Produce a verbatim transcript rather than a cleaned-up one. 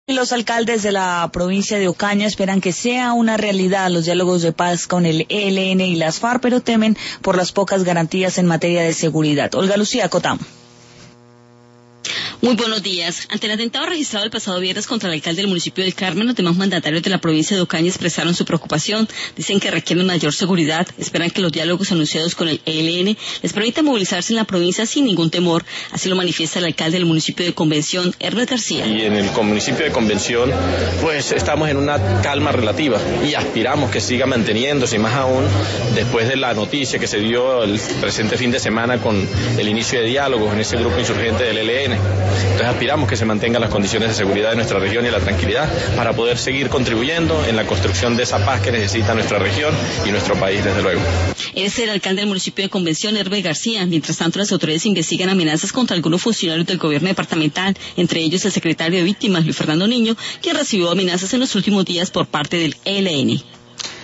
Los alcaldes de la provincia de Ocaña esperan que sea una realidad los diálogos de paz con el E L N y las FARC, pero temen por las pocas garantías en materia de seguridad. Olga Lucía Cotamo. Muy buenos días. Ante el atentado registrado el pasado viernes contra el alcalde del municipio del Carmen, los demás mandatarios de la provincia de Ocaña expresaron su preocupación. Dicen que requieren mayor seguridad, esperan que los diálogos anunciados con el E L N les permitan movilizarse en la provincia sin ningún temor. Así lo manifiesta el alcalde del municipio de Convención, Herbert García. Y en el municipio de Convención, pues estamos en una calma relativa y aspiramos que siga manteniéndose, y más aún después de la noticia que se dio el presente fin de semana con el inicio de diálogos en ese grupo insurgente del E L N. Entonces aspiramos que se mantengan las condiciones de seguridad de nuestra región y la tranquilidad para poder seguir contribuyendo en la construcción de esa paz que necesita nuestra región y nuestro país, desde luego. Es el alcalde del municipio de Convención, Herbert García. Mientras tanto, las autoridades investigan amenazas contra algunos funcionarios del gobierno departamental, entre ellos el secretario de Víctimas, Luis Fernando Niño, quien recibió amenazas en los últimos días por parte del E L N.